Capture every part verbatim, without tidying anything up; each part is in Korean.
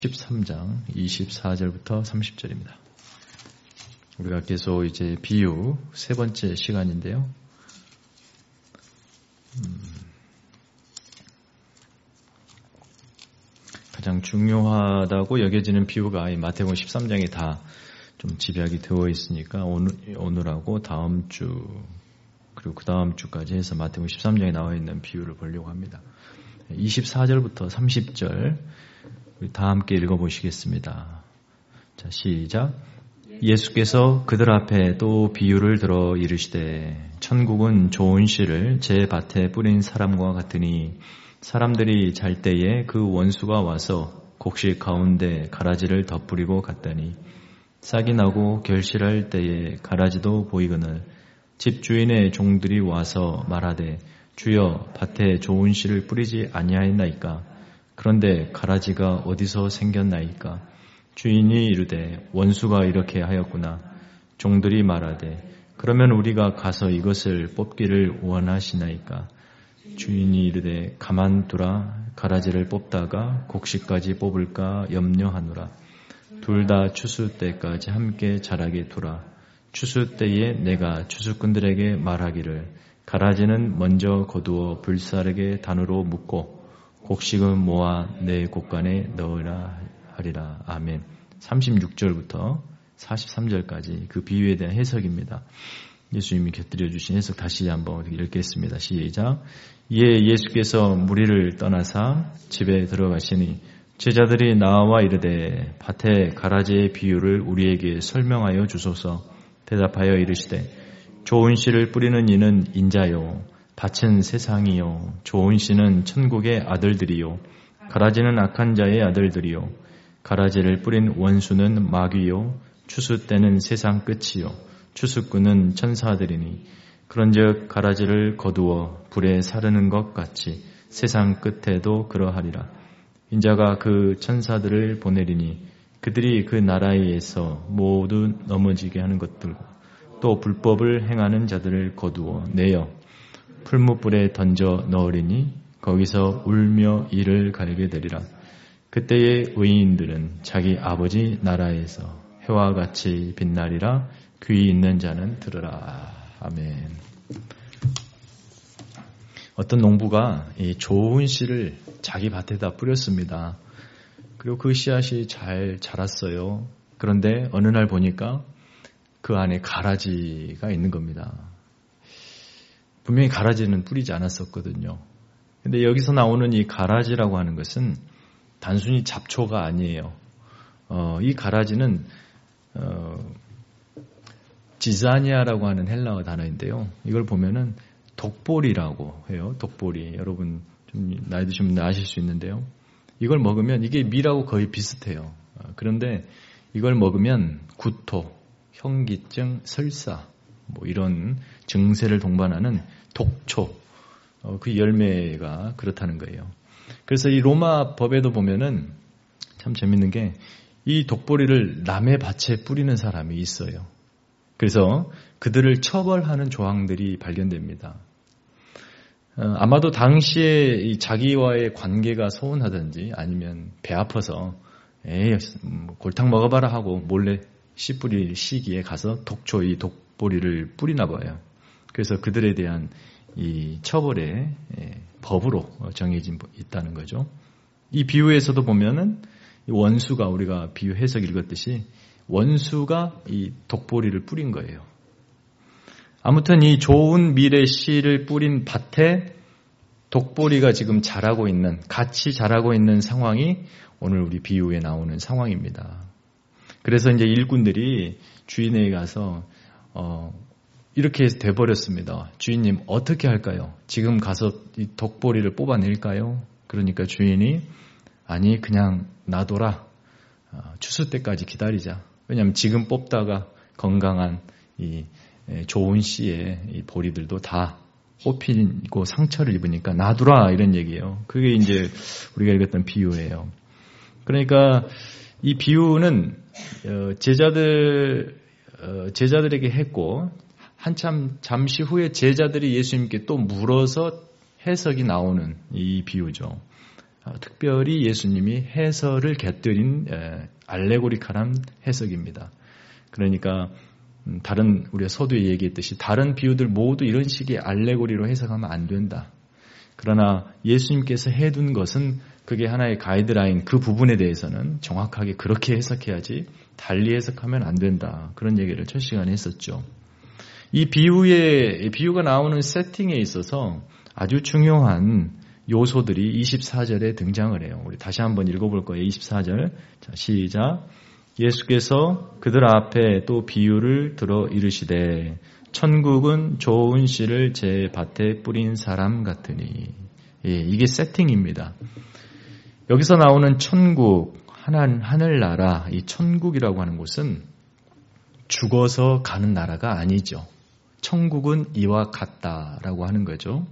십삼 장 이십사 절부터 삼십 절입니다. 우리가 계속 이제 비유 세 번째 시간인데요. 음, 가장 중요하다고 여겨지는 비유가 이 마태복음 십삼 장에 다 좀 집약이 되어 있으니까 오늘, 오늘하고 다음 주 그리고 그 다음 주까지 해서 마태복음 십삼 장에 나와 있는 비유를 보려고 합니다. 이십사 절부터 삼십 절 우리 다 함께 읽어보시겠습니다. 자, 시작. 예수께서 그들 앞에 또 비유를 들어 이르시되 천국은 좋은 씨를 제 밭에 뿌린 사람과 같으니 사람들이 잘 때에 그 원수가 와서 곡식 가운데 가라지를 덧뿌리고 갔더니 싹이 나고 결실할 때에 가라지도 보이거늘 집주인의 종들이 와서 말하되 주여 밭에 좋은 씨를 뿌리지 아니하였나이까 그런데 가라지가 어디서 생겼나이까 주인이 이르되 원수가 이렇게 하였구나. 종들이 말하되 그러면 우리가 가서 이것을 뽑기를 원하시나이까 주인이 이르되 가만두라. 가라지를 뽑다가 곡식까지 뽑을까 염려하노라. 둘 다 추수 때까지 함께 자라게 두라. 추수 때에 내가 추수꾼들에게 말하기를 가라지는 먼저 거두어 불사르게 단으로 묶고 곡식은 모아 내 곡간에 넣으라 하리라. 아멘. 삼십육 절부터 사십삼 절까지 그 비유에 대한 해석입니다. 예수님이 곁들여 주신 해석 다시 한번 읽겠습니다. 시작. 이에 예수께서 무리를 떠나사 집에 들어가시니 제자들이 나와 이르되 밭에 가라지의 비유를 우리에게 설명하여 주소서. 대답하여 이르시되 좋은 씨를 뿌리는 이는 인자요 밭은 세상이요 좋은 씨는 천국의 아들들이요 가라지는 악한 자의 아들들이요 가라지를 뿌린 원수는 마귀요 추수 때는 세상 끝이요 추수꾼은 천사들이니 그런즉 가라지를 거두어 불에 사르는 것 같이 세상 끝에도 그러하리라. 인자가 그 천사들을 보내리니 그들이 그 나라에서 모두 넘어지게 하는 것들과 또 불법을 행하는 자들을 거두어 내어 풀무불에 던져 넣으리니 거기서 울며 이를 갈게 되리라. 그때의 의인들은 자기 아버지 나라에서 해와 같이 빛나리라. 귀 있는 자는 들으라. 아멘. 어떤 농부가 이 좋은 씨를 자기 밭에다 뿌렸습니다. 그리고 그 씨앗이 잘 자랐어요. 그런데 어느 날 보니까 그 안에 가라지가 있는 겁니다. 분명히 가라지는 뿌리지 않았었거든요. 근데 여기서 나오는 이 가라지라고 하는 것은 단순히 잡초가 아니에요. 어, 이 가라지는 어, 지자니아라고 하는 헬라어 단어인데요. 이걸 보면은 독보리라고 해요. 독보리. 여러분 좀 나이 드신 분들 아실 수 있는데요. 이걸 먹으면 이게 밀하고 거의 비슷해요. 그런데 이걸 먹으면 구토, 현기증, 설사 뭐 이런 증세를 동반하는 독초, 어, 그 열매가 그렇다는 거예요. 그래서 이 로마 법에도 보면은 참 재밌는 게 이 독보리를 남의 밭에 뿌리는 사람이 있어요. 그래서 그들을 처벌하는 조항들이 발견됩니다. 어, 아마도 당시에 이 자기와의 관계가 소원하든지 아니면 배 아파서 에이 골탕 먹어봐라 하고 몰래 씨 뿌릴 시기에 가서 독초 이 독보리를 뿌리나 봐요. 그래서 그들에 대한 이 처벌의 법으로 정해진 있다는 거죠. 이 비유에서도 보면은 원수가 우리가 비유 해석 읽었듯이 원수가 이 독보리를 뿌린 거예요. 아무튼 이 좋은 밀의 씨를 뿌린 밭에 독보리가 지금 자라고 있는, 같이 자라고 있는 상황이 오늘 우리 비유에 나오는 상황입니다. 그래서 이제 일꾼들이 주인에게 가서 어, 이렇게 돼버렸습니다. 주인님 어떻게 할까요? 지금 가서 이 독보리를 뽑아낼까요? 그러니까 주인이 아니 그냥 놔둬라. 어, 추수 때까지 기다리자. 왜냐하면 지금 뽑다가 건강한 이 좋은 씨의 이 보리들도 다 뽑히고 상처를 입으니까 놔두라 이런 얘기예요. 그게 이제 우리가 읽었던 비유예요. 그러니까 이 비유는 제자들 제자들에게 했고 한참 잠시 후에 제자들이 예수님께 또 물어서 해석이 나오는 이 비유죠. 특별히 예수님이 해설을 곁들인 알레고리칼한 해석입니다. 그러니까 다른 우리가 서두에 얘기했듯이 다른 비유들 모두 이런 식의 알레고리로 해석하면 안 된다. 그러나 예수님께서 해둔 것은 그게 하나의 가이드라인, 그 부분에 대해서는 정확하게 그렇게 해석해야지 달리 해석하면 안 된다. 그런 얘기를 첫 시간에 했었죠. 이 비유의, 비유가 나오는 세팅에 있어서 아주 중요한 요소들이 이십사 절에 등장을 해요. 우리 다시 한번 읽어볼 거예요. 이십사 절. 자, 시작. 예수께서 그들 앞에 또 비유를 들어 이르시되 천국은 좋은 씨를 제 밭에 뿌린 사람 같으니. 예, 이게 세팅입니다. 여기서 나오는 천국, 하늘, 하늘나라, 이 천국이라고 하는 곳은 죽어서 가는 나라가 아니죠. 천국은 이와 같다라고 하는 거죠.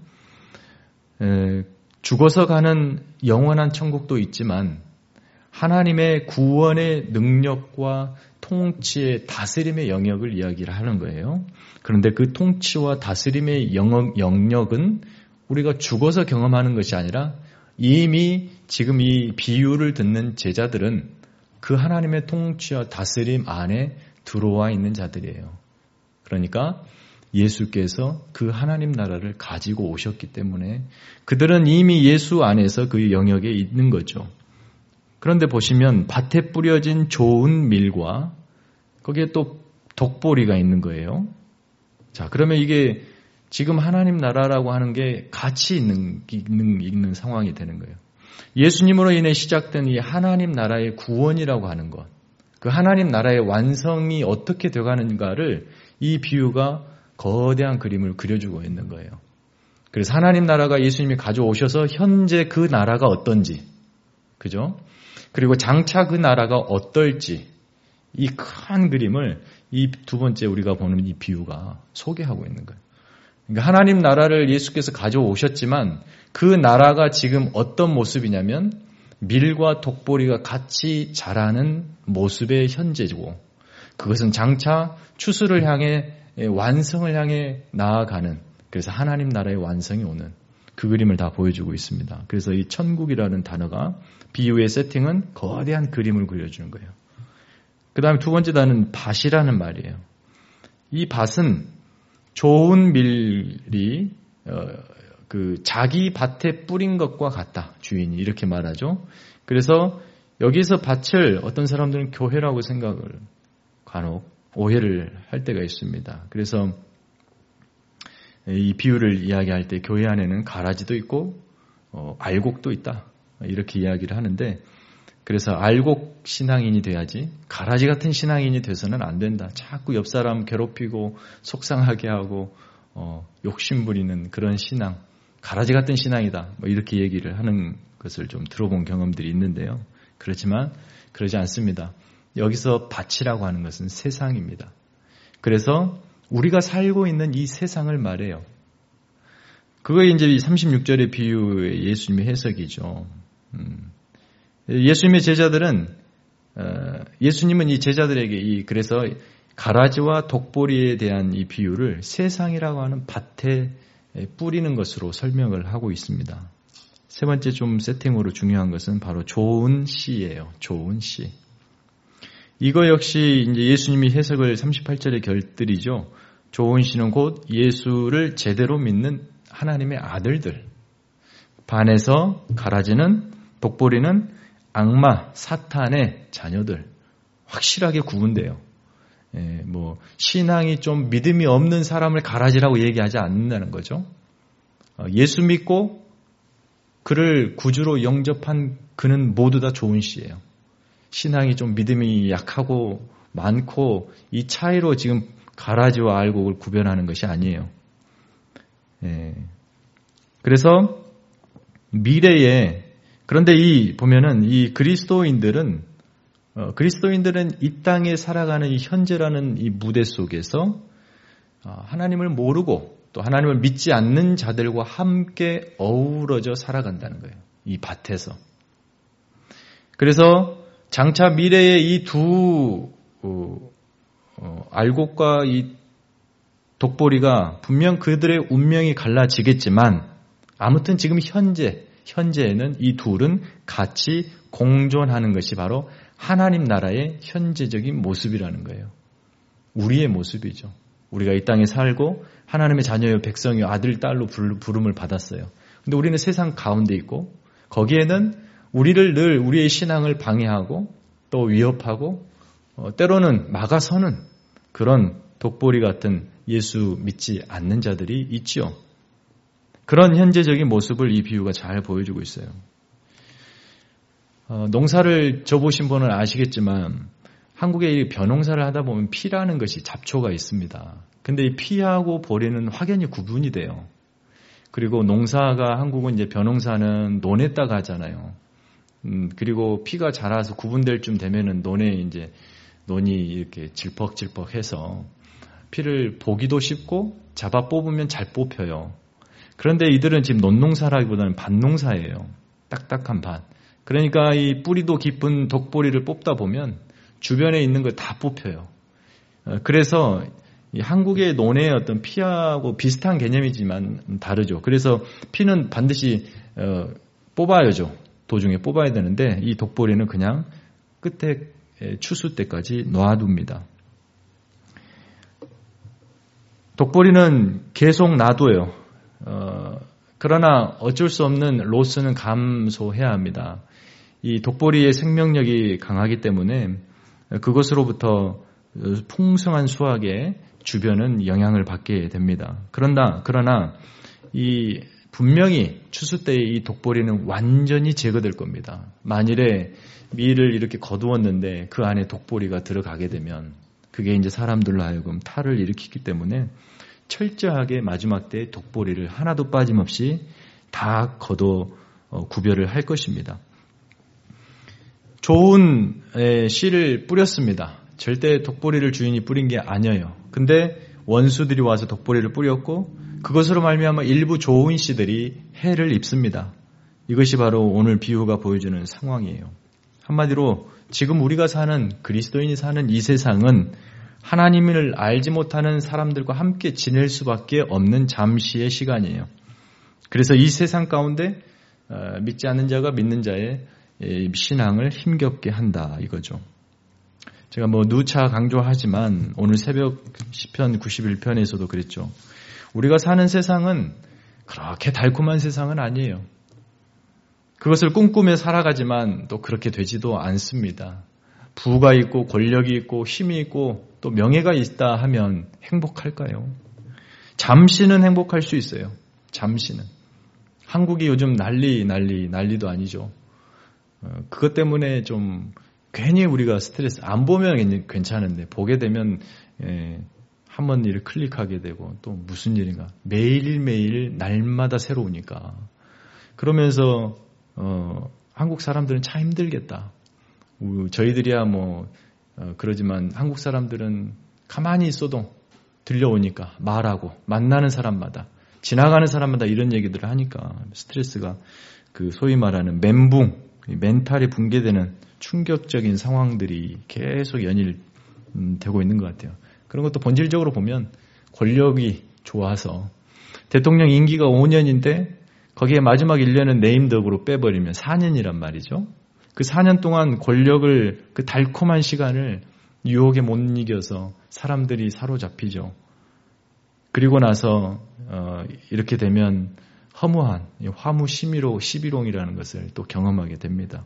에, 죽어서 가는 영원한 천국도 있지만 하나님의 구원의 능력과 통치의 다스림의 영역을 이야기를 하는 거예요. 그런데 그 통치와 다스림의 영역, 영역은 우리가 죽어서 경험하는 것이 아니라 이미 지금 이 비유를 듣는 제자들은 그 하나님의 통치와 다스림 안에 들어와 있는 자들이에요. 그러니까 예수께서 그 하나님 나라를 가지고 오셨기 때문에 그들은 이미 예수 안에서 그 영역에 있는 거죠. 그런데 보시면 밭에 뿌려진 좋은 밀과 거기에 또 독보리가 있는 거예요. 자, 그러면 이게 지금 하나님 나라라고 하는 게 같이 있는, 있는, 있는 상황이 되는 거예요. 예수님으로 인해 시작된 이 하나님 나라의 구원이라고 하는 것, 그 하나님 나라의 완성이 어떻게 되어가는가를 이 비유가 거대한 그림을 그려주고 있는 거예요. 그래서 하나님 나라가 예수님이 가져오셔서 현재 그 나라가 어떤지, 그죠? 그리고 장차 그 나라가 어떨지, 이 큰 그림을 이 두 번째 우리가 보는 이 비유가 소개하고 있는 거예요. 그러니까 하나님 나라를 예수께서 가져오셨지만 그 나라가 지금 어떤 모습이냐면 밀과 독보리가 같이 자라는 모습의 현재고, 그것은 장차 추수를 향해 완성을 향해 나아가는, 그래서 하나님 나라의 완성이 오는 그 그림을 다 보여주고 있습니다. 그래서 이 천국이라는 단어가 비유의 세팅은 거대한 그림을 그려주는 거예요. 그 다음에 두 번째 단어는 밭이라는 말이에요. 이 밭은 좋은 밀이 어, 그 자기 밭에 뿌린 것과 같다. 주인이 이렇게 말하죠. 그래서 여기서 밭을 어떤 사람들은 교회라고 생각을 간혹 오해를 할 때가 있습니다. 그래서 이 비유를 이야기할 때 교회 안에는 가라지도 있고 어, 알곡도 있다. 이렇게 이야기를 하는데, 그래서 알곡 신앙인이 돼야지 가라지 같은 신앙인이 돼서는 안 된다. 자꾸 옆 사람 괴롭히고 속상하게 하고 어, 욕심 부리는 그런 신앙, 가라지 같은 신앙이다. 뭐 이렇게 얘기를 하는 것을 좀 들어본 경험들이 있는데요. 그렇지만 그러지 않습니다. 여기서 밭이라고 하는 것은 세상입니다. 그래서 우리가 살고 있는 이 세상을 말해요. 그거에 이제 삼십육 절의 비유의 예수님의 해석이죠. 음. 예수님의 제자들은 예수님은 이 제자들에게 이 그래서 가라지와 독보리에 대한 이 비유를 세상이라고 하는 밭에 뿌리는 것으로 설명을 하고 있습니다. 세 번째 좀 세팅으로 중요한 것은 바로 좋은 씨예요. 좋은 씨. 이거 역시 이제 예수님이 해석을 삼십팔 절에 결들이죠. 좋은 씨는 곧 예수를 제대로 믿는 하나님의 아들들. 반에서 가라지는, 독보리는 악마, 사탄의 자녀들. 확실하게 구분돼요. 예, 뭐 신앙이 좀 믿음이 없는 사람을 가라지라고 얘기하지 않는다는 거죠. 어, 예수 믿고 그를 구주로 영접한 그는 모두 다 좋은 씨예요. 신앙이 좀 믿음이 약하고 많고 이 차이로 지금 가라지와 알곡을 구별하는 것이 아니에요. 예. 그래서 미래에, 그런데 이 보면은 이 그리스도인들은 어, 그리스도인들은 이 땅에 살아가는 이 현재라는 이 무대 속에서 어, 하나님을 모르고 또 하나님을 믿지 않는 자들과 함께 어우러져 살아간다는 거예요. 이 밭에서. 그래서 장차 미래의 이 두 어, 어, 알곡과 이 독보리가 분명 그들의 운명이 갈라지겠지만 아무튼 지금 현재 현재에는 이 둘은 같이 공존하는 것이 바로 하나님 나라의 현재적인 모습이라는 거예요. 우리의 모습이죠. 우리가 이 땅에 살고 하나님의 자녀요 백성이요 아들 딸로 부름을 받았어요. 근데 우리는 세상 가운데 있고 거기에는 우리를 늘 우리의 신앙을 방해하고 또 위협하고 어, 때로는 막아서는 그런 독보리 같은 예수 믿지 않는 자들이 있죠. 그런 현재적인 모습을 이 비유가 잘 보여주고 있어요. 어, 농사를 져보신 분은 아시겠지만 한국의 벼농사를 하다 보면 피라는 것이 잡초가 있습니다. 근데 이 피하고 보리는 확연히 구분이 돼요. 그리고 농사가 한국은 이제 벼농사는 논에다가 하잖아요. 음, 그리고 피가 자라서 구분될 쯤 되면은 논에 이제 논이 이렇게 질퍽질퍽해서 피를 보기도 쉽고 잡아 뽑으면 잘 뽑혀요. 그런데 이들은 지금 논농사라기보다는 밭농사예요. 딱딱한 밭. 그러니까 이 뿌리도 깊은 독보리를 뽑다 보면 주변에 있는 걸 다 뽑혀요. 그래서 이 한국의 논의 어떤 피하고 비슷한 개념이지만 다르죠. 그래서 피는 반드시 어, 뽑아야죠. 도중에 뽑아야 되는데 이 독보리는 그냥 끝에 추수 때까지 놔둡니다. 독보리는 계속 놔둬요. 어, 그러나 어쩔 수 없는 로스는 감소해야 합니다. 이 독보리의 생명력이 강하기 때문에 그것으로부터 풍성한 수확에 주변은 영향을 받게 됩니다. 그런다, 그러나 이 분명히 추수 때의 이 독보리는 완전히 제거될 겁니다. 만일에 밀을 이렇게 거두었는데 그 안에 독보리가 들어가게 되면 그게 이제 사람들로 하여금 탈을 일으키기 때문에 철저하게 마지막 때의 독보리를 하나도 빠짐없이 다 거둬 구별을 할 것입니다. 좋은 씨를 뿌렸습니다. 절대 독보리를 주인이 뿌린 게 아니에요. 근데 원수들이 와서 독보리를 뿌렸고 그것으로 말미암아 일부 좋은 씨들이 해를 입습니다. 이것이 바로 오늘 비유가 보여주는 상황이에요. 한마디로 지금 우리가 사는 그리스도인이 사는 이 세상은 하나님을 알지 못하는 사람들과 함께 지낼 수밖에 없는 잠시의 시간이에요. 그래서 이 세상 가운데 믿지 않는 자가 믿는 자의 신앙을 힘겹게 한다 이거죠. 제가 뭐 누차 강조하지만 오늘 새벽 시편 구십일 편에서도 그랬죠. 우리가 사는 세상은 그렇게 달콤한 세상은 아니에요. 그것을 꿈꾸며 살아가지만 또 그렇게 되지도 않습니다. 부가 있고 권력이 있고 힘이 있고 또 명예가 있다 하면 행복할까요? 잠시는 행복할 수 있어요. 잠시는. 한국이 요즘 난리 난리 난리도 아니죠. 그것 때문에 좀 괜히 우리가 스트레스 안 보면 괜찮은데 보게 되면 예, 한번 일을 클릭하게 되고 또 무슨 일인가 매일매일 날마다 새로우니까 그러면서 어, 한국 사람들은 참 힘들겠다. 저희들이야 뭐 어, 그러지만 한국 사람들은 가만히 있어도 들려오니까 말하고 만나는 사람마다 지나가는 사람마다 이런 얘기들을 하니까 스트레스가 그 소위 말하는 멘붕, 멘탈이 붕괴되는 충격적인 상황들이 계속 연일되고 있는 것 같아요. 그런 것도 본질적으로 보면 권력이 좋아서 대통령 임기가 오 년인데 거기에 마지막 일 년은 네임덕으로 빼버리면 사 년이란 말이죠. 그 사 년 동안 권력을 그 달콤한 시간을 유혹에 못 이겨서 사람들이 사로잡히죠. 그리고 나서 어, 이렇게 되면 허무한 화무 십일호, 십일홍이라는 것을 또 경험하게 됩니다.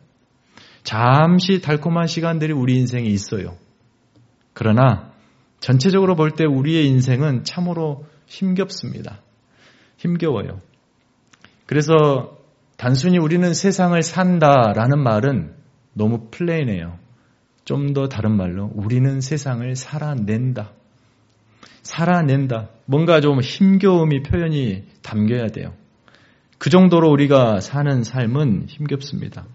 잠시 달콤한 시간들이 우리 인생에 있어요. 그러나 전체적으로 볼 때 우리의 인생은 참으로 힘겹습니다. 힘겨워요. 그래서 단순히 우리는 세상을 산다라는 말은 너무 플레인해요. 좀 더 다른 말로 우리는 세상을 살아낸다. 살아낸다. 뭔가 좀 힘겨움이 표현이 담겨야 돼요. 그 정도로 우리가 사는 삶은 힘겹습니다.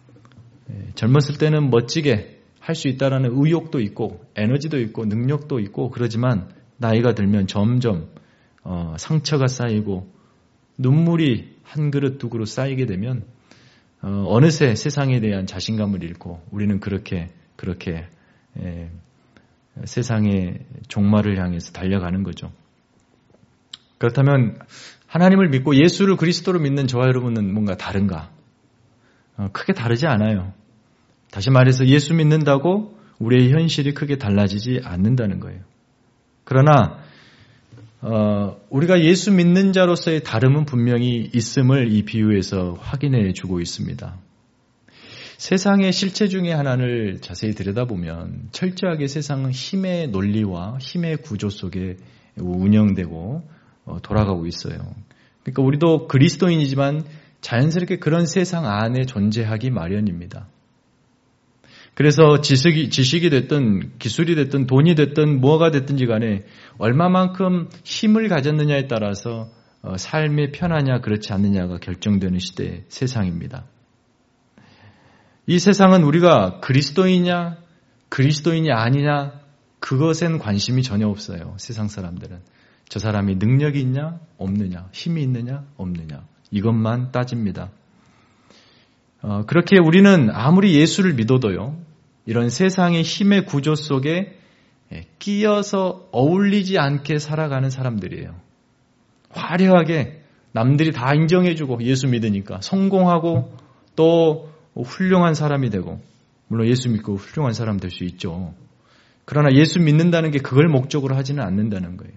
젊었을 때는 멋지게 할 수 있다라는 의욕도 있고 에너지도 있고 능력도 있고 그러지만 나이가 들면 점점 어, 상처가 쌓이고 눈물이 한 그릇 두 그릇 쌓이게 되면 어, 어느새 세상에 대한 자신감을 잃고 우리는 그렇게 그렇게 에, 세상의 종말을 향해서 달려가는 거죠. 그렇다면 하나님을 믿고 예수를 그리스도로 믿는 저와 여러분은 뭔가 다른가? 어, 크게 다르지 않아요. 다시 말해서 예수 믿는다고 우리의 현실이 크게 달라지지 않는다는 거예요. 그러나 어, 우리가 예수 믿는 자로서의 다름은 분명히 있음을 이 비유에서 확인해 주고 있습니다. 세상의 실체 중에 하나를 자세히 들여다보면 철저하게 세상은 힘의 논리와 힘의 구조 속에 운영되고 돌아가고 있어요. 그러니까 우리도 그리스도인이지만 자연스럽게 그런 세상 안에 존재하기 마련입니다. 그래서 지식이, 지식이 됐든 기술이 됐든 돈이 됐든 뭐가 됐든지 간에 얼마만큼 힘을 가졌느냐에 따라서 삶이 편하냐 그렇지 않느냐가 결정되는 시대의 세상입니다. 이 세상은 우리가 그리스도이냐 그리스도인이 아니냐 그것엔 관심이 전혀 없어요. 세상 사람들은. 저 사람이 능력이 있냐 없느냐 힘이 있느냐 없느냐 이것만 따집니다. 어, 그렇게 우리는 아무리 예수를 믿어도요. 이런 세상의 힘의 구조 속에 끼어서 어울리지 않게 살아가는 사람들이에요. 화려하게 남들이 다 인정해주고 예수 믿으니까 성공하고 또 훌륭한 사람이 되고 물론 예수 믿고 훌륭한 사람 될 수 있죠. 그러나 예수 믿는다는 게 그걸 목적으로 하지는 않는다는 거예요.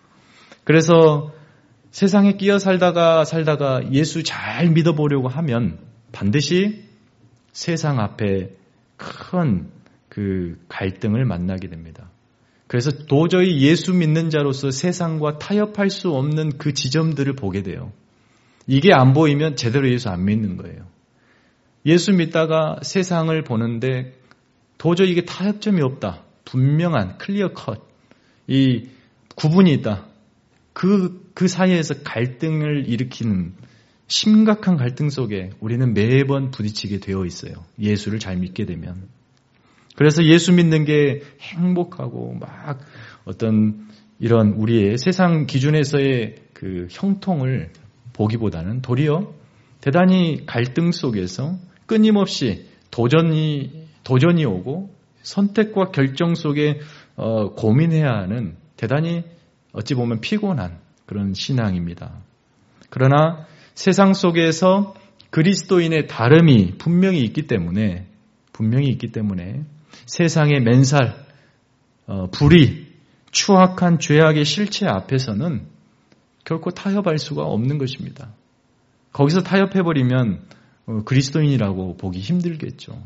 그래서 세상에 끼어 살다가 살다가 예수 잘 믿어보려고 하면 반드시 세상 앞에 큰 그 갈등을 만나게 됩니다. 그래서 도저히 예수 믿는 자로서 세상과 타협할 수 없는 그 지점들을 보게 돼요. 이게 안 보이면 제대로 예수 안 믿는 거예요. 예수 믿다가 세상을 보는데 도저히 이게 타협점이 없다. 분명한 클리어 컷. 이 구분이 있다. 그, 그 사이에서 갈등을 일으키는 심각한 갈등 속에 우리는 매번 부딪히게 되어 있어요. 예수를 잘 믿게 되면. 그래서 예수 믿는 게 행복하고 막 어떤 이런 우리의 세상 기준에서의 그 형통을 보기보다는 도리어 대단히 갈등 속에서 끊임없이 도전이, 도전이 오고 선택과 결정 속에 어, 고민해야 하는 대단히 어찌 보면 피곤한 그런 신앙입니다. 그러나 세상 속에서 그리스도인의 다름이 분명히 있기 때문에 분명히 있기 때문에 세상의 맨살, 어, 불의, 추악한 죄악의 실체 앞에서는 결코 타협할 수가 없는 것입니다. 거기서 타협해버리면 어, 그리스도인이라고 보기 힘들겠죠.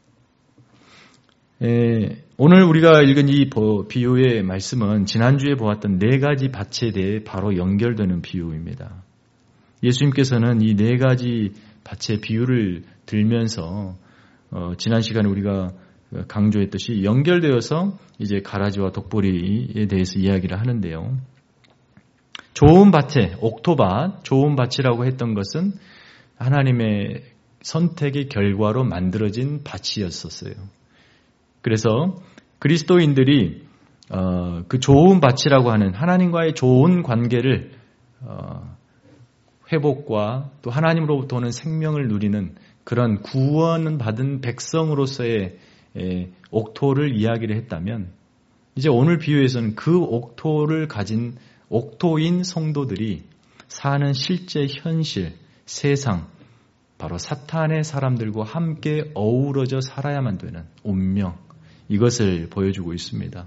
에, 오늘 우리가 읽은 이 비유의 말씀은 지난주에 보았던 네 가지 밭에 대해 바로 연결되는 비유입니다. 예수님께서는 이 네 가지 밭의 비유를 들면서 어, 지난 시간에 우리가 강조했듯이 연결되어서 이제 가라지와 독보리에 대해서 이야기를 하는데요. 좋은 밭에, 옥토밭, 좋은 밭이라고 했던 것은 하나님의 선택의 결과로 만들어진 밭이었었어요. 그래서 그리스도인들이 어, 그 좋은 밭이라고 하는 하나님과의 좋은 관계를 어, 회복과 또 하나님으로부터 오는 생명을 누리는 그런 구원을 받은 백성으로서의 에, 옥토를 이야기를 했다면 이제 오늘 비유에서는 그 옥토를 가진 옥토인 성도들이 사는 실제 현실, 세상, 바로 사탄의 사람들과 함께 어우러져 살아야만 되는 운명, 이것을 보여주고 있습니다.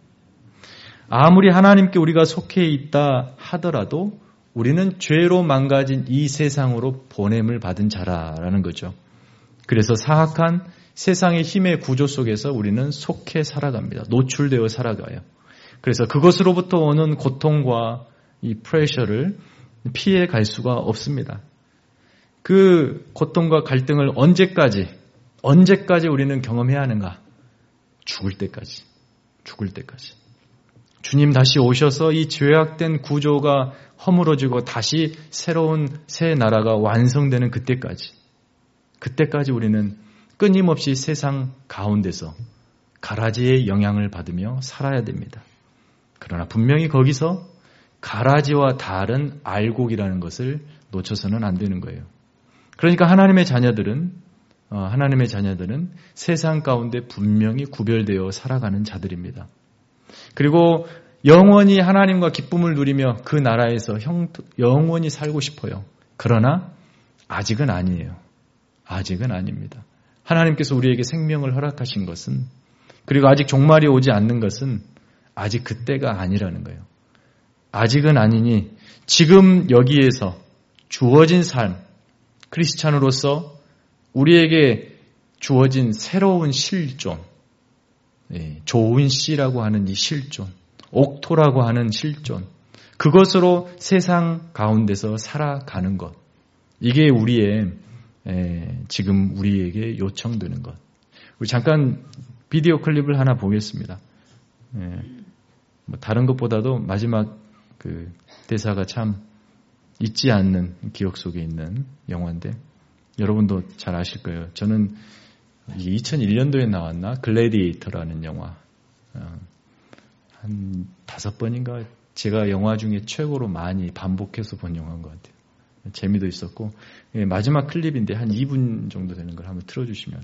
아무리 하나님께 우리가 속해 있다 하더라도 우리는 죄로 망가진 이 세상으로 보냄을 받은 자라라는 거죠. 그래서 사악한 세상의 힘의 구조 속에서 우리는 속해 살아갑니다. 노출되어 살아가요. 그래서 그것으로부터 오는 고통과 이 프레셔를 피해 갈 수가 없습니다. 그 고통과 갈등을 언제까지, 언제까지 우리는 경험해야 하는가? 죽을 때까지. 죽을 때까지. 주님 다시 오셔서 이 죄악된 구조가 허물어지고 다시 새로운 새 나라가 완성되는 그때까지. 그때까지 우리는 끊임없이 세상 가운데서 가라지의 영향을 받으며 살아야 됩니다. 그러나 분명히 거기서 가라지와 다른 알곡이라는 것을 놓쳐서는 안 되는 거예요. 그러니까 하나님의 자녀들은 어, 하나님의 자녀들은 세상 가운데 분명히 구별되어 살아가는 자들입니다. 그리고 영원히 하나님과 기쁨을 누리며 그 나라에서 형, 영원히 살고 싶어요. 그러나 아직은 아니에요. 아직은 아닙니다. 하나님께서 우리에게 생명을 허락하신 것은, 그리고 아직 종말이 오지 않는 것은 아직 그때가 아니라는 거예요. 아직은 아니니 지금 여기에서 주어진 삶, 크리스찬으로서 우리에게 주어진 새로운 실존, 좋은 씨라고 하는 이 실존, 옥토라고 하는 실존, 그것으로 세상 가운데서 살아가는 것, 이게 우리의 지금 우리에게 요청되는 것. 우리 잠깐 비디오 클립을 하나 보겠습니다. 다른 것보다도 마지막 그 대사가 참 잊지 않는 기억 속에 있는 영화인데 여러분도 잘 아실 거예요. 저는 이천일 년도에 나왔나? 글래디에이터라는 영화. 한 다섯 번인가 제가 영화 중에 최고로 많이 반복해서 본 영화인 것 같아요. 재미도 있었고, 마지막 클립인데 한 이 분 정도 되는 걸 한번 틀어주시면.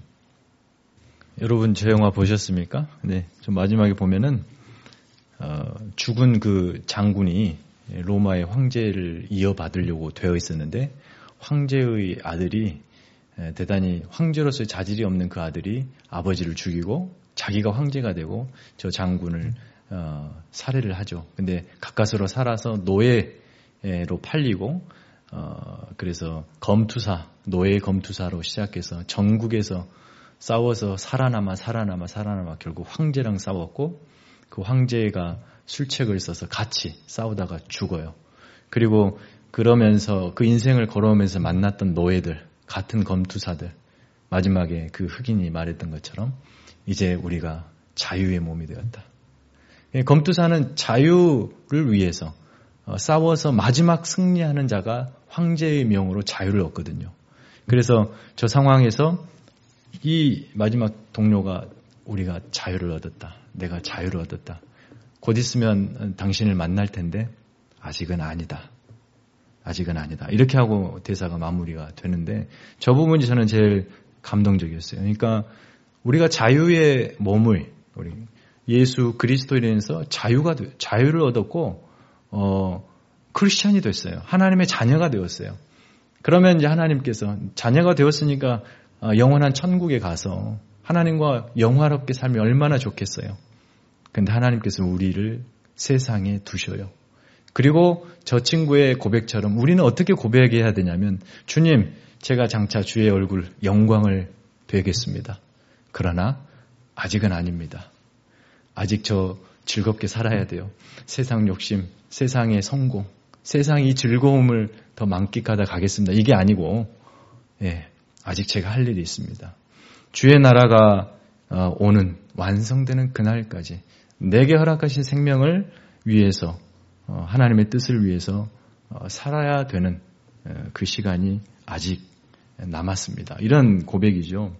여러분 저 영화 보셨습니까? 네, 좀 마지막에 보면은 어, 죽은 그 장군이 로마의 황제를 이어받으려고 되어 있었는데 황제의 아들이 대단히 황제로서의 자질이 없는 그 아들이 아버지를 죽이고 자기가 황제가 되고 저 장군을 어, 살해를 하죠. 근데 가까스로 살아서 노예로 팔리고 어, 그래서 검투사, 노예 검투사로 시작해서 전국에서 싸워서 살아남아 살아남아 살아남아 결국 황제랑 싸웠고 그 황제가 술책을 써서 같이 싸우다가 죽어요. 그리고 그러면서 그 인생을 걸어오면서 만났던 노예들, 같은 검투사들, 마지막에 그 흑인이 말했던 것처럼 이제 우리가 자유의 몸이 되었다. 검투사는 자유를 위해서 싸워서 마지막 승리하는 자가 황제의 명으로 자유를 얻거든요. 그래서 저 상황에서 이 마지막 동료가 우리가 자유를 얻었다. 내가 자유를 얻었다. 곧 있으면 당신을 만날 텐데 아직은 아니다. 아직은 아니다. 이렇게 하고 대사가 마무리가 되는데 저 부분이 저는 제일 감동적이었어요. 그러니까 우리가 자유의 몸을 우리 예수 그리스도인에서 자유가 자유를 얻었고 어, 크리스천이 됐어요. 하나님의 자녀가 되었어요. 그러면 이제 하나님께서 자녀가 되었으니까 영원한 천국에 가서 하나님과 영화롭게 살면 얼마나 좋겠어요. 그런데 하나님께서 우리를 세상에 두셔요. 그리고 저 친구의 고백처럼 우리는 어떻게 고백해야 되냐면 주님, 제가 장차 주의 얼굴 영광을 되겠습니다. 그러나 아직은 아닙니다. 아직 저 즐겁게 살아야 돼요. 세상 욕심, 세상의 성공, 세상의 즐거움을 더 만끽하다 가겠습니다. 이게 아니고 예, 아직 제가 할 일이 있습니다. 주의 나라가 오는 완성되는 그날까지 내게 허락하신 생명을 위해서 하나님의 뜻을 위해서 살아야 되는 그 시간이 아직 남았습니다. 이런 고백이죠.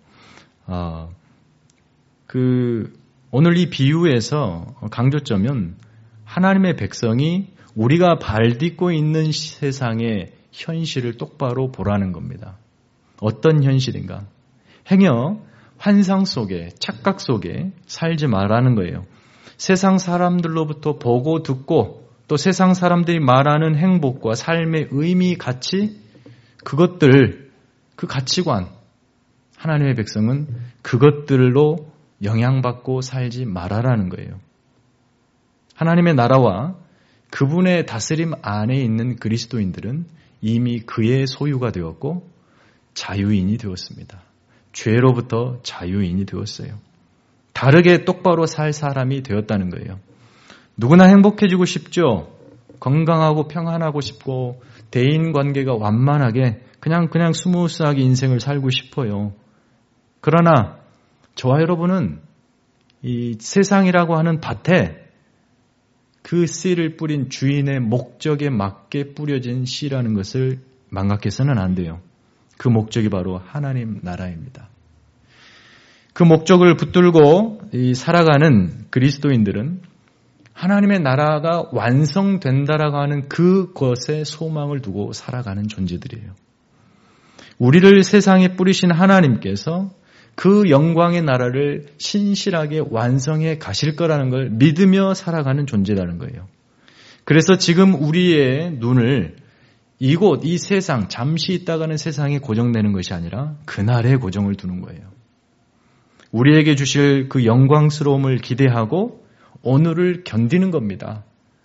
그 오늘 이 비유에서 강조점은 하나님의 백성이 우리가 발딛고 있는 세상의 현실을 똑바로 보라는 겁니다. 어떤 현실인가? 행여 환상 속에, 착각 속에 살지 말라는 거예요. 세상 사람들로부터 보고 듣고 또 세상 사람들이 말하는 행복과 삶의 의미, 가치, 그것들, 그 가치관, 하나님의 백성은 그것들로 영향받고 살지 말아라는 거예요. 하나님의 나라와 그분의 다스림 안에 있는 그리스도인들은 이미 그의 소유가 되었고 자유인이 되었습니다. 죄로부터 자유인이 되었어요. 다르게 똑바로 살 사람이 되었다는 거예요. 누구나 행복해지고 싶죠. 건강하고 평안하고 싶고 대인관계가 완만하게 그냥 그냥 스무스하게 인생을 살고 싶어요. 그러나 저와 여러분은 이 세상이라고 하는 밭에 그 씨를 뿌린 주인의 목적에 맞게 뿌려진 씨라는 것을 망각해서는 안 돼요. 그 목적이 바로 하나님 나라입니다. 그 목적을 붙들고 살아가는 그리스도인들은 하나님의 나라가 완성된다라고 하는 그것에 소망을 두고 살아가는 존재들이에요. 우리를 세상에 뿌리신 하나님께서 그 영광의 나라를 신실하게 완성해 가실 거라는 걸 믿으며 살아가는 존재라는 거예요. 그래서 지금 우리의 눈을 이곳, 이 세상, 잠시 있다가는 세상에 고정되는 것이 아니라 그날에 고정을 두는 거예요. 우리에게 주실 그 영광스러움을 기대하고 오늘을 견디는 겁니다.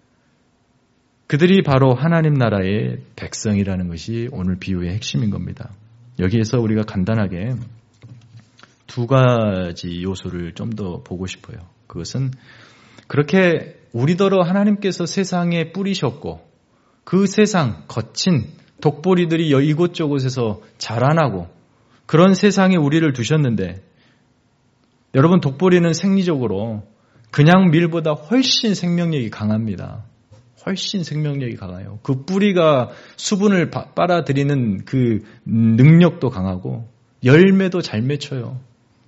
그들이 바로 하나님 나라의 백성이라는 것이 오늘 비유의 핵심인 겁니다. 여기에서 우리가 간단하게 두 가지 요소를 좀 더 보고 싶어요. 그것은 그렇게 우리더러 하나님께서 세상에 뿌리셨고 그 세상 거친 독보리들이 이곳저곳에서 자라나고 그런 세상에 우리를 두셨는데 여러분 독보리는 생리적으로 그냥 밀보다 훨씬 생명력이 강합니다. 훨씬 생명력이 강해요. 그 뿌리가 수분을 빨아들이는 그 능력도 강하고 열매도 잘 맺혀요.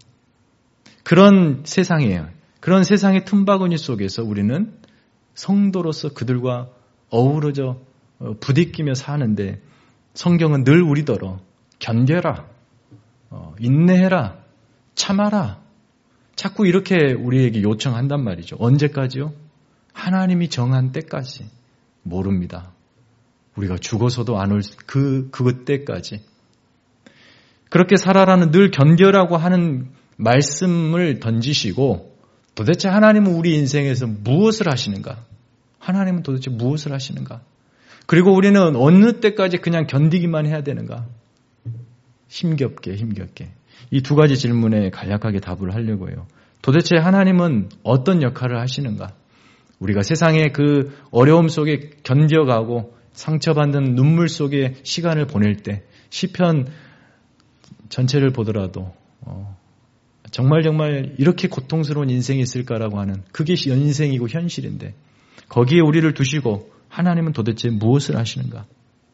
그런 세상이에요. 그런 세상의 틈바구니 속에서 우리는 성도로서 그들과 어우러져 부딪히며 사는데 성경은 늘 우리더러 견뎌라, 인내해라, 참아라. 자꾸 이렇게 우리에게 요청한단 말이죠. 언제까지요? 하나님이 정한 때까지. 모릅니다. 우리가 죽어서도 안 올 그, 그 때까지. 그렇게 살아라는 늘 견뎌라고 하는 말씀을 던지시고 도대체 하나님은 우리 인생에서 무엇을 하시는가? 하나님은 도대체 무엇을 하시는가? 그리고 우리는 어느 때까지 그냥 견디기만 해야 되는가? 힘겹게 힘겹게. 이 두 가지 질문에 간략하게 답을 하려고 해요. 도대체 하나님은 어떤 역할을 하시는가? 우리가 세상의 그 어려움 속에 견뎌가고 상처받는 눈물 속에 시간을 보낼 때 시편 전체를 보더라도 어, 정말 정말 이렇게 고통스러운 인생이 있을까라고 하는 그게 인생이고 현실인데 거기에 우리를 두시고 하나님은 도대체 무엇을 하시는가?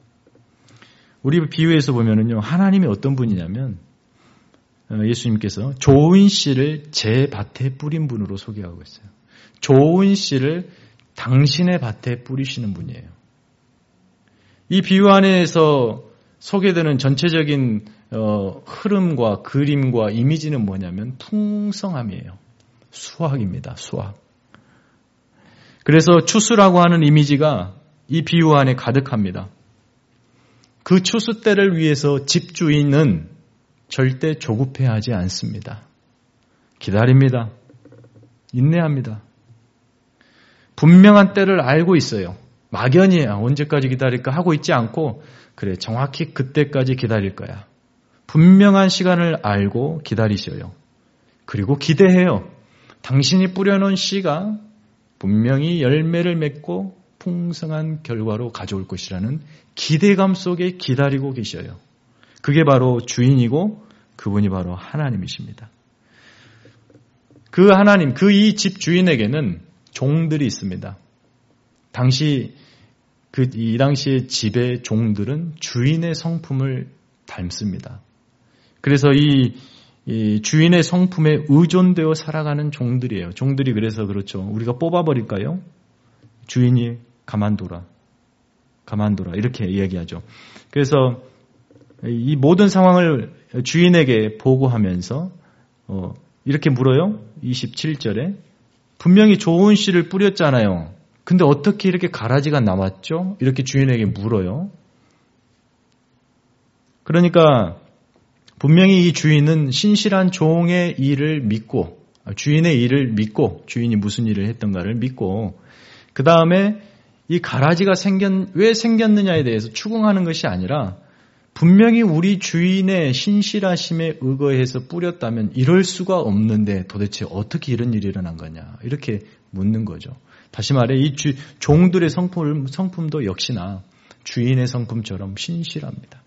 우리 비유에서 보면은요, 하나님이 어떤 분이냐면 예수님께서 좋은 씨를 제 밭에 뿌린 분으로 소개하고 있어요. 좋은 씨를 당신의 밭에 뿌리시는 분이에요. 이 비유 안에서 소개되는 전체적인 어, 흐름과 그림과 이미지는 뭐냐면 풍성함이에요. 수확입니다. 수확. 그래서 추수라고 하는 이미지가 이 비유 안에 가득합니다. 그 추수 때를 위해서 집주인은 절대 조급해하지 않습니다. 기다립니다. 인내합니다. 분명한 때를 알고 있어요. 막연히야 언제까지 기다릴까 하고 있지 않고 그래 정확히 그때까지 기다릴 거야. 분명한 시간을 알고 기다리셔요. 그리고 기대해요. 당신이 뿌려놓은 씨가 분명히 열매를 맺고 풍성한 결과로 가져올 것이라는 기대감 속에 기다리고 계셔요. 그게 바로 주인이고 그분이 바로 하나님이십니다. 그 하나님, 그 이 집 주인에게는 종들이 있습니다. 당시 그 이 당시의 집의 종들은 주인의 성품을 닮습니다. 그래서 이, 이 주인의 성품에 의존되어 살아가는 종들이에요. 종들이 그래서 그렇죠. 우리가 뽑아버릴까요? 주인이 가만둬라, 가만둬라 이렇게 이야기하죠. 그래서 이 모든 상황을 주인에게 보고하면서 어, 이렇게 물어요. 이십칠 절에 분명히 좋은 씨를 뿌렸잖아요. 근데 어떻게 이렇게 가라지가 나왔죠? 이렇게 주인에게 물어요. 그러니까 분명히 이 주인은 신실한 종의 일을 믿고 주인의 일을 믿고 주인이 무슨 일을 했던가를 믿고 그 다음에 이 가라지가 생겼, 왜 생겼느냐에 대해서 추궁하는 것이 아니라 분명히 우리 주인의 신실하심에 의거해서 뿌렸다면 이럴 수가 없는데 도대체 어떻게 이런 일이 일어난 거냐 이렇게 묻는 거죠. 다시 말해 이 주, 종들의 성품, 성품도 역시나 주인의 성품처럼 신실합니다.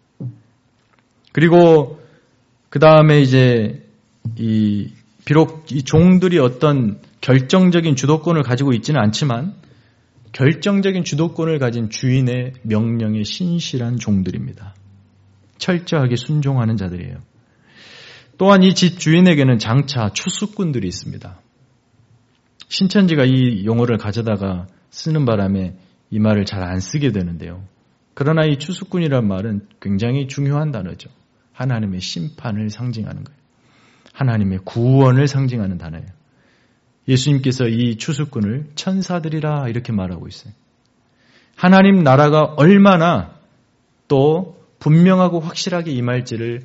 그리고 그 다음에 이제 이 비록 이 종들이 어떤 결정적인 주도권을 가지고 있지는 않지만 결정적인 주도권을 가진 주인의 명령에 신실한 종들입니다. 철저하게 순종하는 자들이에요. 또한 이 집 주인에게는 장차 추수꾼들이 있습니다. 신천지가 이 용어를 가져다가 쓰는 바람에 이 말을 잘 안 쓰게 되는데요. 그러나 이 추수꾼이란 말은 굉장히 중요한 단어죠. 하나님의 심판을 상징하는 거예요. 하나님의 구원을 상징하는 단어예요. 예수님께서 이 추수꾼을 천사들이라 이렇게 말하고 있어요. 하나님 나라가 얼마나 또 분명하고 확실하게 임할지를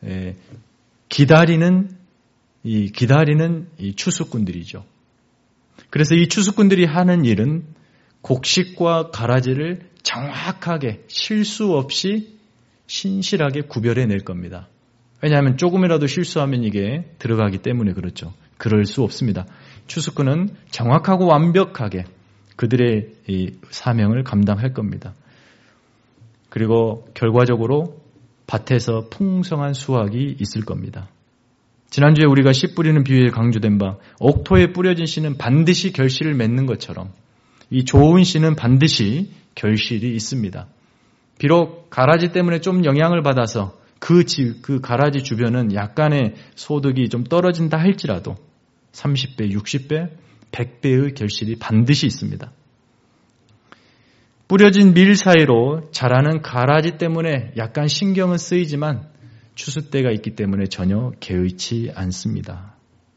기다리는 이 기다리는 이 추수꾼들이죠. 그래서 이 추수꾼들이 하는 일은 곡식과 가라지를 정확하게 실수 없이 신실하게 구별해낼 겁니다. 왜냐하면 조금이라도 실수하면 이게 들어가기 때문에 그렇죠. 그럴 수 없습니다. 추수꾼은 정확하고 완벽하게 그들의 이 사명을 감당할 겁니다. 그리고 결과적으로 밭에서 풍성한 수확이 있을 겁니다. 지난주에 우리가 씨 뿌리는 비유에 강조된 바 옥토에 뿌려진 씨는 반드시 결실을 맺는 것처럼 이 좋은 씨는 반드시 결실이 있습니다. 비록 가라지 때문에 좀 영향을 받아서 그, 지, 그 가라지 주변은 약간의 소득이 좀 떨어진다 할지라도 삼십 배, 육십 배, 백 배의 결실이 반드시 있습니다. 뿌려진 밀 사이로 자라는 가라지 때문에 약간 신경은 쓰이지만 추수 때가 있기 때문에 전혀 개의치 않습니다.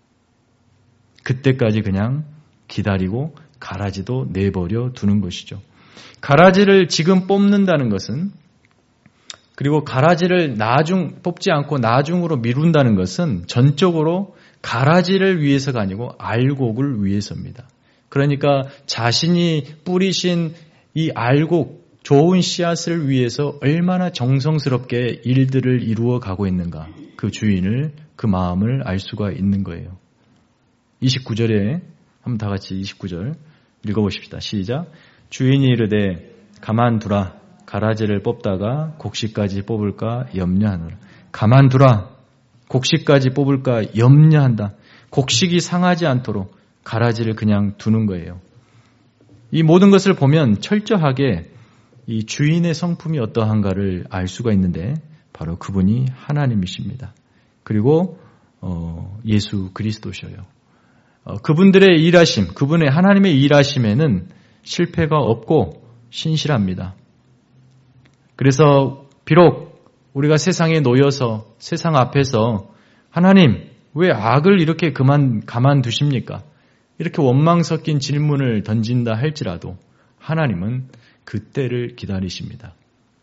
그때까지 그냥 기다리고 가라지도 내버려 두는 것이죠. 가라지를 지금 뽑는다는 것은 그리고 가라지를 나중 뽑지 않고 나중으로 미룬다는 것은 전적으로 가라지를 위해서가 아니고 알곡을 위해서입니다. 그러니까 자신이 뿌리신 이 알곡, 좋은 씨앗을 위해서 얼마나 정성스럽게 일들을 이루어 가고 있는가, 그 주인을, 그 마음을 알 수가 있는 거예요. 이십구 절에 한번 다 같이 이십구 절 읽어보십시다. 시작. 주인이 이르되 가만두라. 가라지를 뽑다가 곡식까지 뽑을까 염려하노라. 가만두라. 곡식까지 뽑을까 염려한다. 곡식이 상하지 않도록 가라지를 그냥 두는 거예요. 이 모든 것을 보면 철저하게 이 주인의 성품이 어떠한가를 알 수가 있는데 바로 그분이 하나님이십니다. 그리고 어, 예수 그리스도셔요. 어, 그분들의 일하심, 그분의 하나님의 일하심에는 실패가 없고 신실합니다. 그래서 비록 우리가 세상에 놓여서 세상 앞에서 하나님 왜 악을 이렇게 그만 가만두십니까? 이렇게 원망 섞인 질문을 던진다 할지라도 하나님은 그 때를 기다리십니다.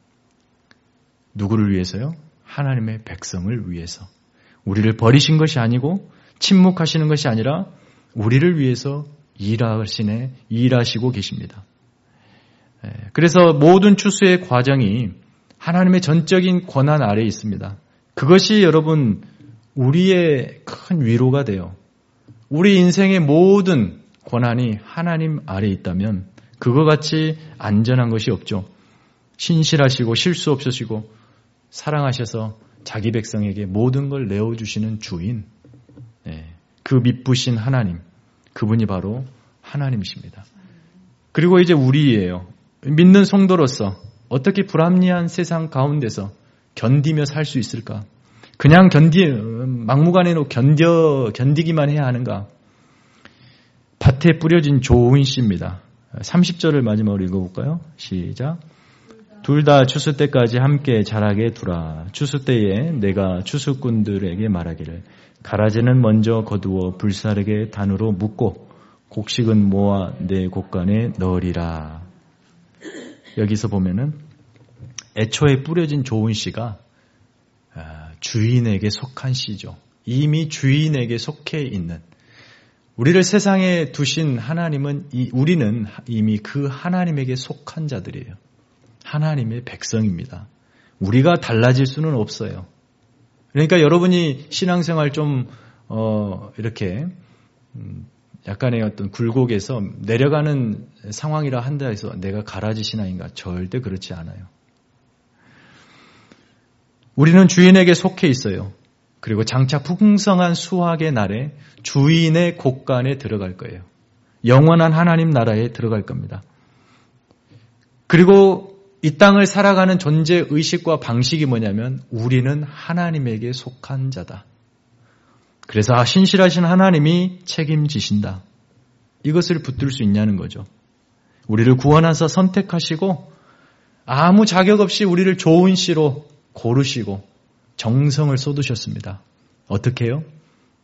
누구를 위해서요? 하나님의 백성을 위해서. 우리를 버리신 것이 아니고 침묵하시는 것이 아니라 우리를 위해서 일하시네, 일하시고 계십니다. 그래서 모든 추수의 과정이 하나님의 전적인 권한 아래에 있습니다. 그것이 여러분 우리의 큰 위로가 돼요. 우리 인생의 모든 권한이 하나님 아래에 있다면 그거 같이 안전한 것이 없죠. 신실하시고 실수 없으시고 사랑하셔서 자기 백성에게 모든 걸 내어주시는 주인, 그 미쁘신 하나님, 그분이 바로 하나님이십니다. 그리고 이제 우리예요. 믿는 성도로서 어떻게 불합리한 세상 가운데서 견디며 살 수 있을까? 그냥 견디, 막무가내로 견뎌, 견디기만 해야 하는가? 밭에 뿌려진 좋은 씨입니다. 삼십 절을 마지막으로 읽어볼까요? 시작. 둘 다 추수 때까지 함께 자라게 두라. 추수 때에 내가 추수꾼들에게 말하기를 가라지는 먼저 거두어 불사르게 단으로 묶고 곡식은 모아 내 곡간에 넣으리라. 여기서 보면은 애초에 뿌려진 좋은 씨가 주인에게 속한 씨죠. 이미 주인에게 속해 있는, 우리를 세상에 두신 하나님은, 우리는 이미 그 하나님에게 속한 자들이에요. 하나님의 백성입니다. 우리가 달라질 수는 없어요. 그러니까 여러분이 신앙생활 좀 어, 이렇게 음, 약간의 어떤 굴곡에서 내려가는 상황이라 한다 해서 내가 가라지 신앙인가? 절대 그렇지 않아요. 우리는 주인에게 속해 있어요. 그리고 장차 풍성한 수확의 날에 주인의 곡간에 들어갈 거예요. 영원한 하나님 나라에 들어갈 겁니다. 그리고 이 땅을 살아가는 존재 의식과 방식이 뭐냐면 우리는 하나님에게 속한 자다. 그래서 신실하신 하나님이 책임지신다. 이것을 붙들 수 있냐는 거죠. 우리를 구원하셔서 선택하시고 아무 자격 없이 우리를 좋은 씨로 고르시고 정성을 쏟으셨습니다. 어떻게 해요?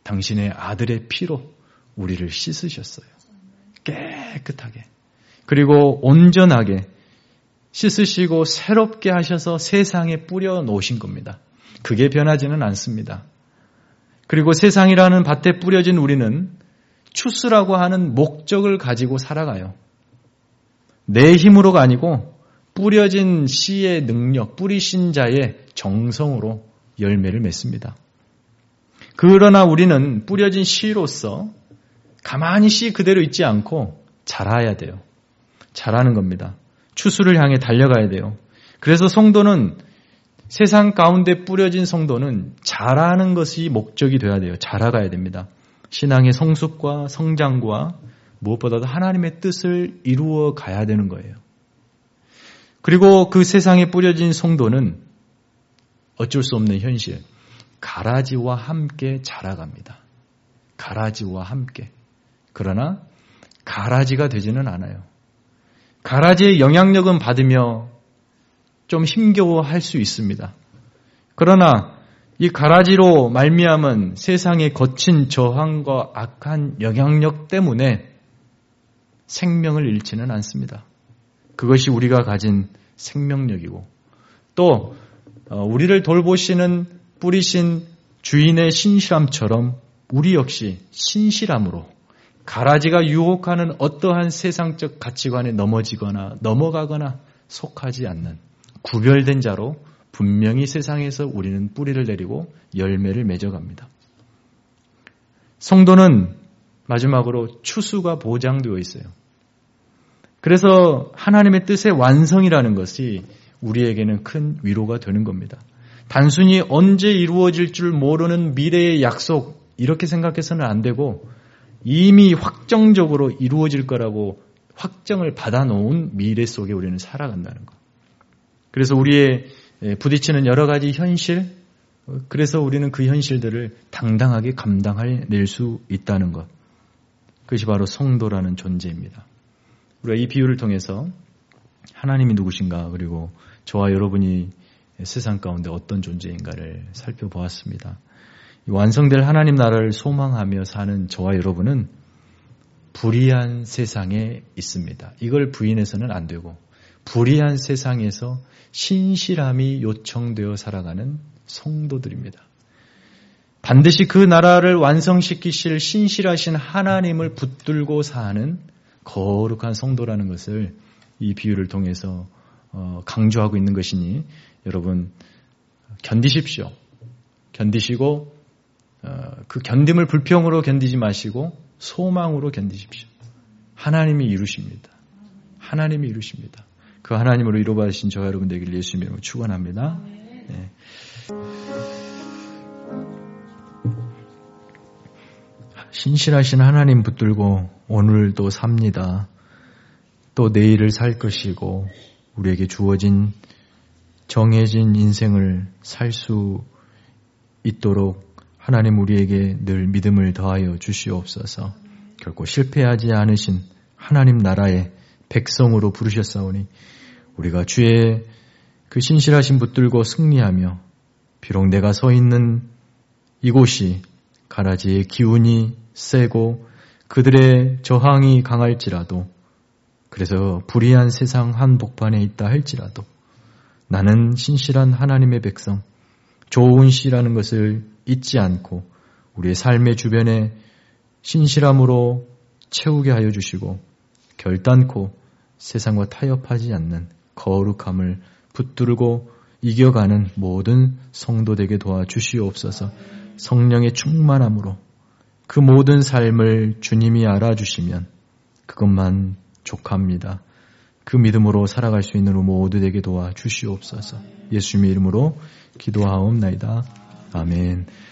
당신의 아들의 피로 우리를 씻으셨어요. 깨끗하게. 그리고 온전하게 씻으시고 새롭게 하셔서 세상에 뿌려 놓으신 겁니다. 그게 변하지는 않습니다. 그리고 세상이라는 밭에 뿌려진 우리는 추수라고 하는 목적을 가지고 살아가요. 내 힘으로가 아니고 뿌려진 씨의 능력, 뿌리신 자의 정성으로 열매를 맺습니다. 그러나 우리는 뿌려진 씨로서 가만히 씨 그대로 있지 않고 자라야 돼요. 자라는 겁니다. 추수를 향해 달려가야 돼요. 그래서 성도는 세상 가운데 뿌려진 성도는 자라는 것이 목적이 되어야 돼요. 자라가야 됩니다. 신앙의 성숙과 성장과 무엇보다도 하나님의 뜻을 이루어 가야 되는 거예요. 그리고 그 세상에 뿌려진 성도는 어쩔 수 없는 현실, 가라지와 함께 자라갑니다. 가라지와 함께. 그러나 가라지가 되지는 않아요. 가라지의 영향력은 받으며 좀 힘겨워할 수 있습니다. 그러나 이 가라지로 말미암은 세상의 거친 저항과 악한 영향력 때문에 생명을 잃지는 않습니다. 그것이 우리가 가진 생명력이고 또 우리를 돌보시는 뿌리신 주인의 신실함처럼 우리 역시 신실함으로 가라지가 유혹하는 어떠한 세상적 가치관에 넘어지거나 넘어가거나 속하지 않는 구별된 자로 분명히 세상에서 우리는 뿌리를 내리고 열매를 맺어갑니다. 성도는 마지막으로 추수가 보장되어 있어요. 그래서 하나님의 뜻의 완성이라는 것이 우리에게는 큰 위로가 되는 겁니다. 단순히 언제 이루어질 줄 모르는 미래의 약속 이렇게 생각해서는 안 되고 이미 확정적으로 이루어질 거라고 확정을 받아놓은 미래 속에 우리는 살아간다는 것. 그래서 우리의 부딪히는 여러 가지 현실, 그래서 우리는 그 현실들을 당당하게 감당해낼 수 있다는 것. 그것이 바로 성도라는 존재입니다. 우리가 이 비유를 통해서 하나님이 누구신가 그리고 저와 여러분이 세상 가운데 어떤 존재인가를 살펴보았습니다. 완성될 하나님 나라를 소망하며 사는 저와 여러분은 불의한 세상에 있습니다. 이걸 부인해서는 안 되고 불의한 세상에서 신실함이 요청되어 살아가는 성도들입니다. 반드시 그 나라를 완성시키실 신실하신 하나님을 붙들고 사는 거룩한 성도라는 것을 이 비유를 통해서 강조하고 있는 것이니 여러분 견디십시오. 견디시고 그 견딤을 불평으로 견디지 마시고 소망으로 견디십시오. 하나님이 이루십니다. 하나님이 이루십니다. 그 하나님으로 이루어받으신 저와 여러분 되길 예수님의 이름으로 축원합니다. 네. 신실하신 하나님 붙들고 오늘도 삽니다. 또 내일을 살 것이고 우리에게 주어진 정해진 인생을 살 수 있도록 하나님 우리에게 늘 믿음을 더하여 주시옵소서. 결코 실패하지 않으신 하나님 나라의 백성으로 부르셨사오니 우리가 주의 그 신실하신 붙들고 승리하며 비록 내가 서 있는 이곳이 가라지의 기운이 세고 그들의 저항이 강할지라도 그래서 불의한 세상 한복판에 있다 할지라도 나는 신실한 하나님의 백성 좋은 씨라는 것을 잊지 않고 우리의 삶의 주변에 신실함으로 채우게 하여 주시고 결단코 세상과 타협하지 않는 거룩함을 붙들고 이겨가는 모든 성도되게 도와주시옵소서. 성령의 충만함으로 그 모든 삶을 주님이 알아주시면 그것만 족합니다. 그 믿음으로 살아갈 수 있는 모두 되게 도와주시옵소서. 예수님의 이름으로 기도하옵나이다. 아멘.